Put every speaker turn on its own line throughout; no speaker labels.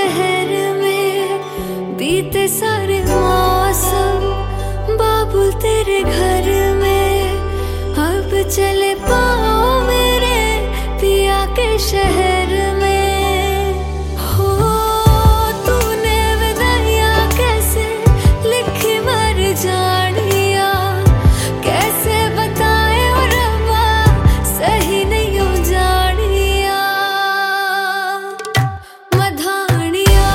शहर में बीते सारे मौसम, बाबुल तेरे घर में अब चले पाओ मेरे पिया के शहर में। हो तूने विदाइयां कैसे लिखी मर जानिया, कैसे बताए और रब्बा सही नहीं हो जानिया। मधानिया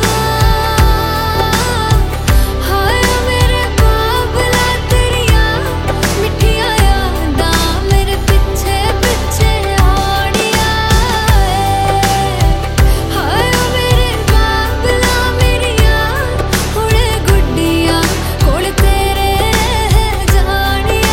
हाय मेरे बाबला तेरिया मिठिया यादा मेरे पिछे पिछे आड़िया। हाय मेरे बाबला मेरिया हुणे गुड्डिया कोल तेरे रह जानिया।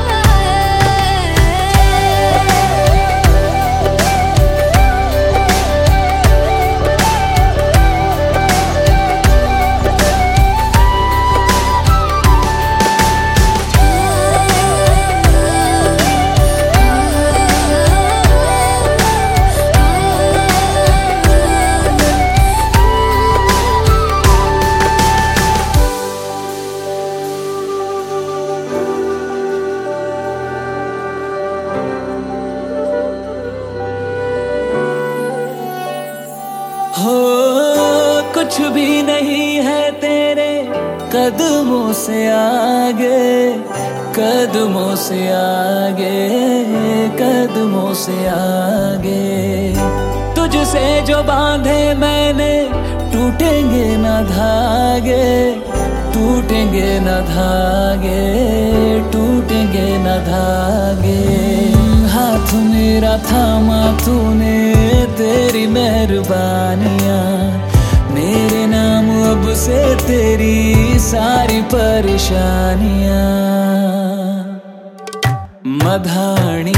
हो कुछ भी नहीं है तेरे कदमों से आगे, कदमों से आगे, कदमों से आगे। तुझसे जो बांधे मैंने टूटेंगे न धागे, टूटेंगे न धागे, टूटेंगे न धागे। हाथ मेरा थामा तूने, तेरी मेहरबानियां मेरे नाम अब से तेरी सारी परेशानियां। मधानी